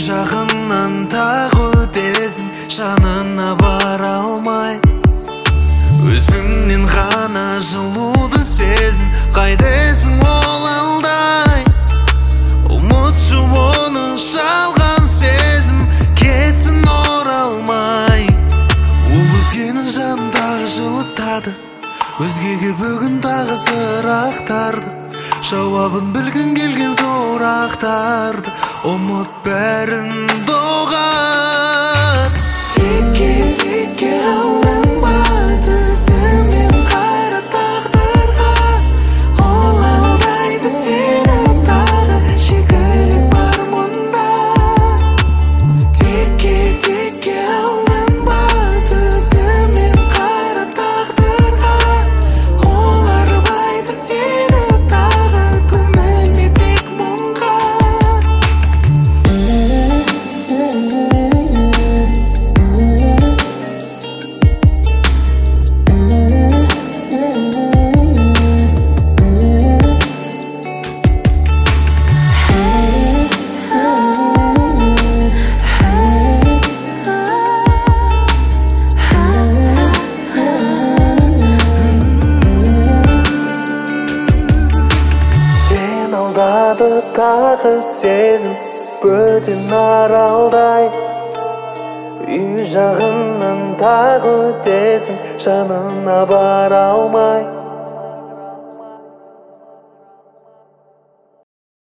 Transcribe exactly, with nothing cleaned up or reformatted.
жағынан тағы өтесің, жанына бара алмай. Өзіңнен ғана жылуды сезін, қайдесің ол алдай. Ұмытшы оны жалған сезім, кетсін оралмай. Ол өзгенің жанын тағы жылытады, өзгеге бүгін тағы сырақтарды. Жауабын білгін келген сұрақтарды, ұмыт бәрін доғар. Текке текке алынба, төсімен қара тағдырға. Ол алдайды сені тағы, шикілік бар мұнда. Текке текке алынба, төсімен қара тағдырға. Ол арбайды сені тағы, көңілме тек мұңға. Сен алдады тағы сезім, бөтен аралдай. Үй жағынан тағы өтесің, жанына бара алмай.